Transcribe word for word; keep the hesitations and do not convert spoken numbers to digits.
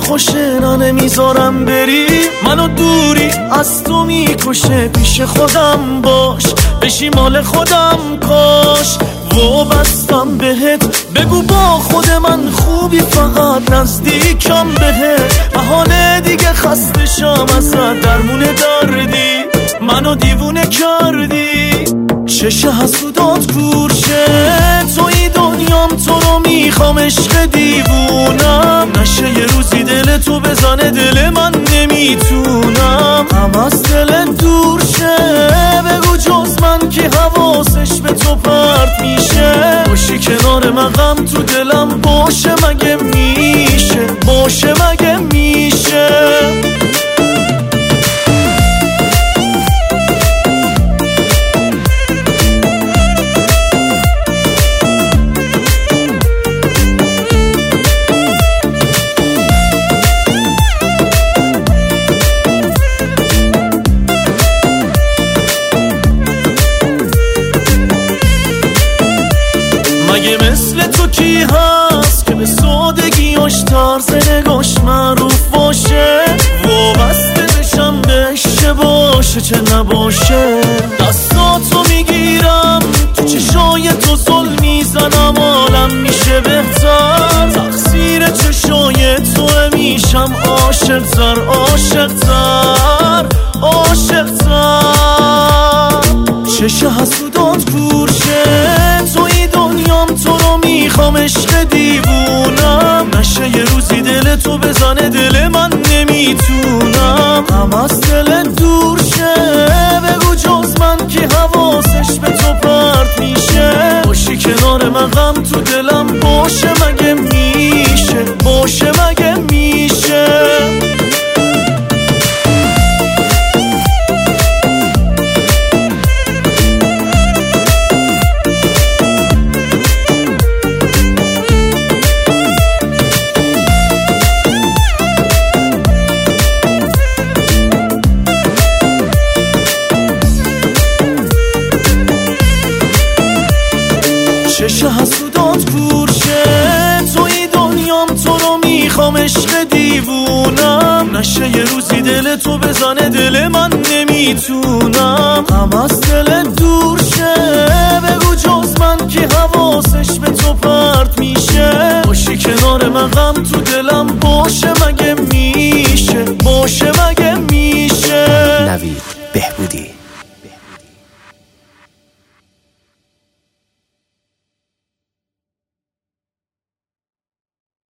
خوشه نه نمیذارم بری، منو دوری از تو میکشه. پیش خودم باش بشی مال خودم کاش، وابستم بهت بگو با خود من خوبی، فقط نزدیکم بهت. محاله دیگه خسته شم ازت، درمون دردی منو دیوونه کردی. چشه حسودات کورشه توی دنیام، تو رو میخوام عشق دیوونم نشه. یه روزی دل تو بزنه دل من نمیتونم، هم از دل دور شه. بگو جز من که حواسش به تو پرت میشه، باشی کنار من غم تو دلم باشه مگه میشه، باشه مگه میشه. مگه مثل تو کی هست که به سادگیاش طرز نگاش معروف باشه، وابسته بشم بهش چه باشه چه نباشه. دستاتو میگیرم تو چشای تو زل میزنم، عالم میشه بهتر. تقصیر چشای تو میشم عاشق‌تر عاشق‌تر عاشق‌تر. چشه حسودات کورشه توی دنیام، تو رو میخوام عشق دیوونم نشه. یه روزی دل تو بزنه دل من نمیتونم، هم از دل دور شه. بگو جز من که حواسش به تو پرت میشه، باشی کنار من غم تو دلم باشه مگه میشه، باشه مگه میشه. چشه حسودات کورشه توی دنیام، تو رو میخوام عشق دیوونم نشه. یه روزی دل تو بزنه دل من نمیتونم، هم از دل دور شه. بگو جز من که حواسش به تو پرت میشه، باشی کنار من غم تو دلم باشه مگه میشه، باشه مگه